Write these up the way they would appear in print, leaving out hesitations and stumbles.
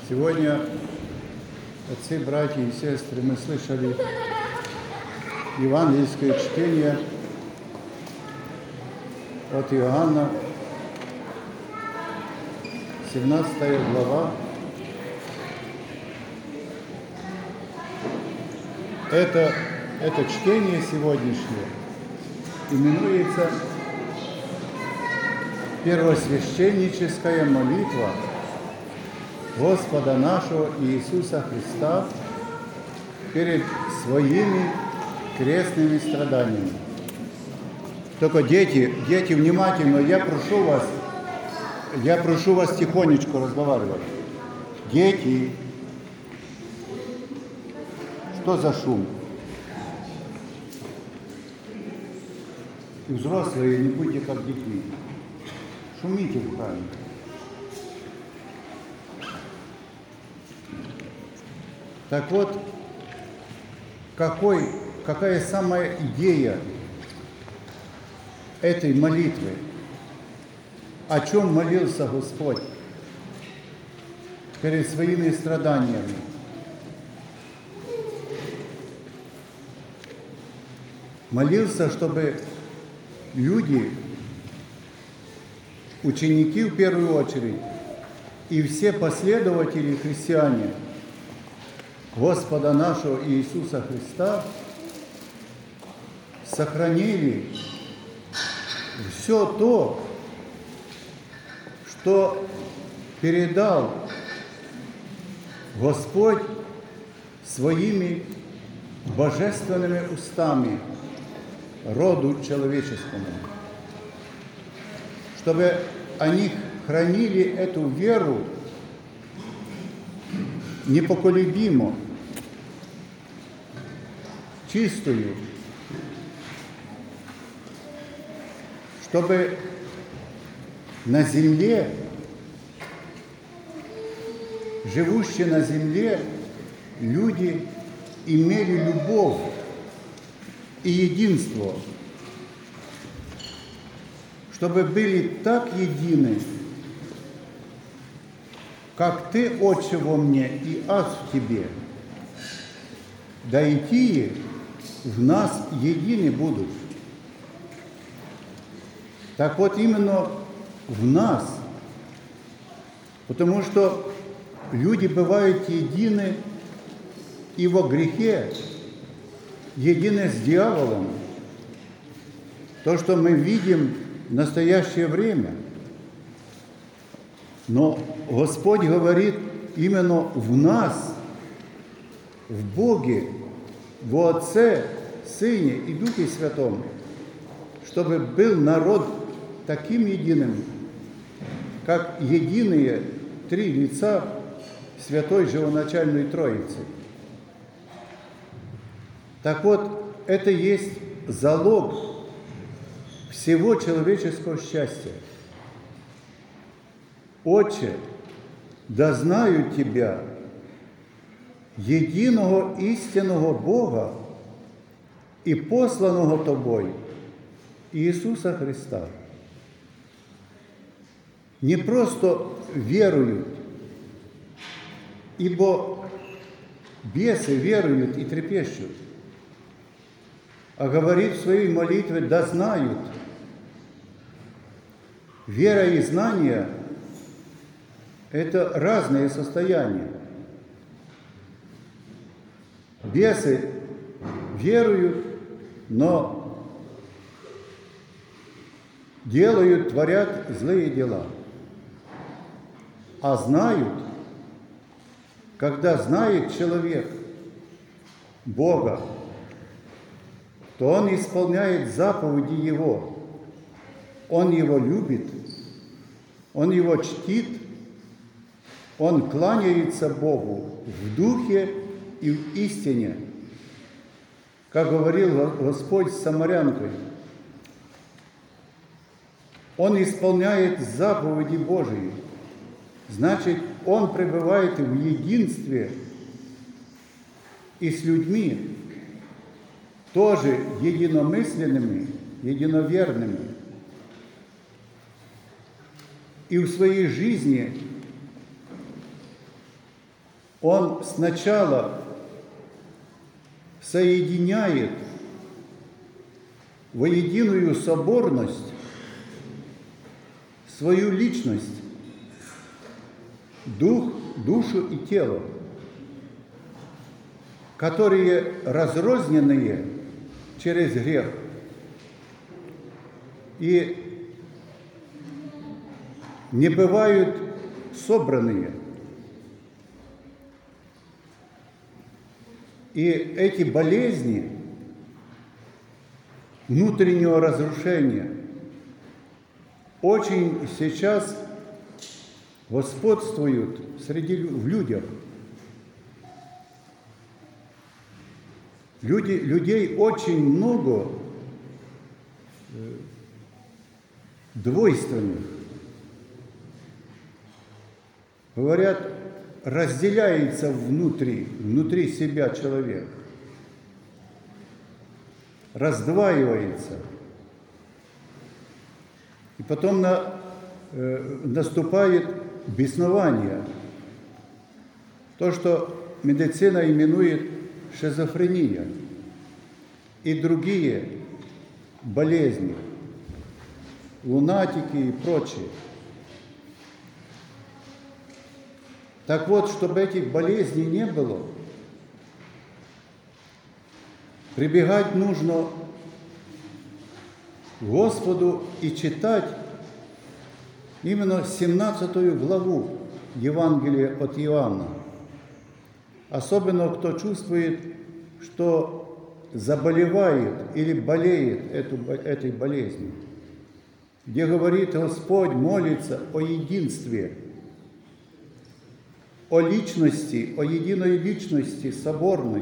Сегодня, отцы, братья и сестры, мы слышали евангельское чтение от Иоанна, 17 глава. Это чтение сегодняшнее именуется первосвященническая молитва Господа нашего Иисуса Христа перед своими крестными страданиями. Только дети, внимательно, я прошу вас тихонечко разговаривать. Дети, что за шум? И взрослые, не будьте как детьми. Шумите в храме. Так вот, какая самая идея этой молитвы? О чем молился Господь перед своими страданиями? Молился, чтобы люди, ученики в первую очередь, и все последователи христиане Господа нашего Иисуса Христа сохранили все то, что передал Господь своими божественными устами роду человеческому, чтобы они хранили эту веру непоколебимо, чистую, чтобы на земле, живущие на земле, люди имели любовь и единство, чтобы были так едины, как Ты, Отче, во мне и Аз в Тебе, да и тие в нас едины будут. Так вот, именно в нас, потому что люди бывают едины и во грехе, едины с дьяволом. То, что мы видим в настоящее время. Но Господь говорит именно в нас, в Боге, во Отце, Сыне и Духе Святом, чтобы был народ таким единым, как единые три лица Святой Живоначальной Троицы. Так вот, это есть залог всего человеческого счастья. Отче, да знают Тебя, единого истинного Бога и посланного Тобой, Иисуса Христа. Не просто веруют, ибо бесы веруют и трепещут, а говорит в своей молитве, да знают. Вера и знание – это разные состояния. Бесы веруют, но творят злые дела. А знают, когда знает человек Бога, то он исполняет заповеди Его. Он Его любит, он Его чтит, он кланяется Богу в духе и в истине, как говорил Господь с самарянкой. Он исполняет заповеди Божии, значит, он пребывает в единстве и с людьми, тоже единомысленными, единоверными. И в своей жизни Он сначала соединяет во единую соборность свою личность, дух, душу и тело, которые разрозненные через грех и не бывают собранные. И эти болезни внутреннего разрушения очень сейчас господствуют среди людях. Людей очень много двойственных. Говорят, разделяется внутри себя человек, раздваивается. И потом наступает беснование. То, что медицина именует шизофрения и другие болезни, лунатики и прочее. Так вот, чтобы этих болезней не было, прибегать нужно к Господу и читать именно 17 главу Евангелия от Иоанна. Особенно, кто чувствует, что заболевает или болеет этой болезнью, где говорит Господь, молится о единстве, о личности, о единой личности соборной.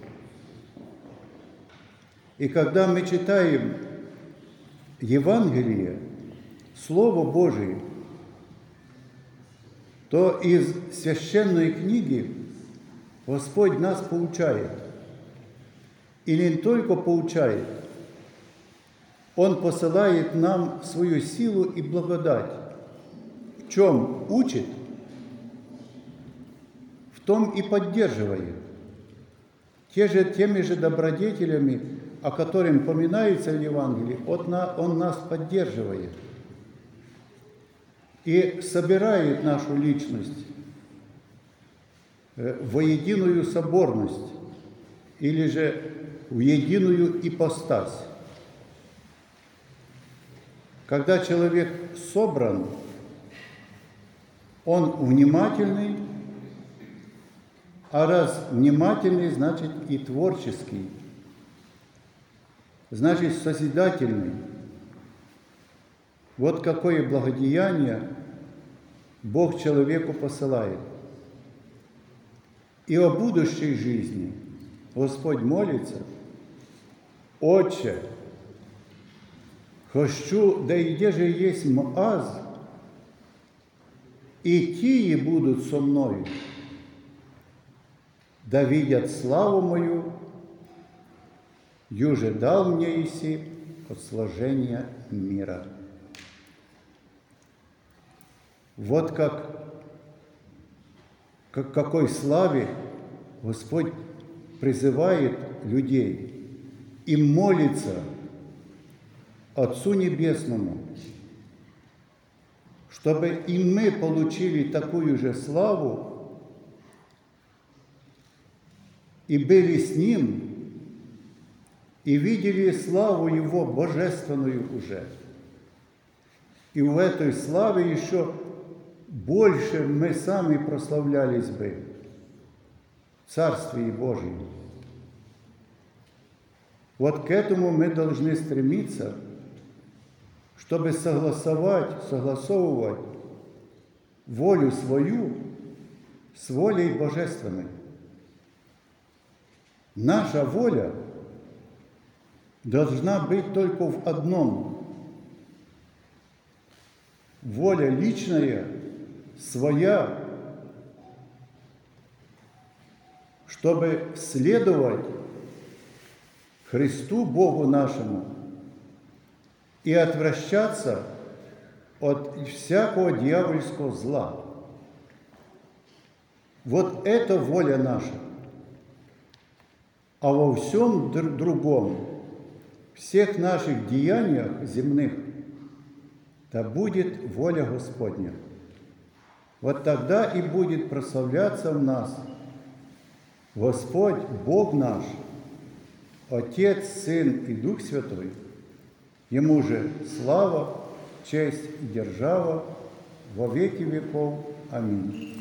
И когда мы читаем Евангелие, Слово Божие, то из священной книги Господь нас поучает. И не только поучает, Он посылает нам свою силу и благодать. В чем учит, в том и поддерживает. Теми же добродетелями, о которых поминается в Евангелии, Он нас поддерживает и собирает нашу личность в единую соборность или же в единую ипостась. Когда человек собран, он внимательный, а раз внимательный, значит и творческий, значит созидательный. Вот какое благодеяние Бог человеку посылает. И о будущей жизни Господь молится: «Отче, хочу, да и где же есть аз, и тии будут со мною, да видят славу мою, юже дал мне Иси от сложения мира». Вот какой славе Господь призывает людей и молится Отцу Небесному, чтобы и мы получили такую же славу и были с Ним, и видели славу Его божественную уже. И в этой славе еще больше мы сами прославлялись бы в Царстве Божьем. Вот к этому мы должны стремиться, чтобы согласовывать волю свою с волей божественной. Наша воля должна быть только в одном. Воля личная, своя, чтобы следовать Христу Богу нашему и отвращаться от всякого дьявольского зла. Вот это воля наша. А во всем другом, всех наших деяниях земных, да будет воля Господня. Вот тогда и будет прославляться в нас Господь, Бог наш, Отец, Сын и Дух Святой. Ему же слава, честь и держава во веки веков. Аминь.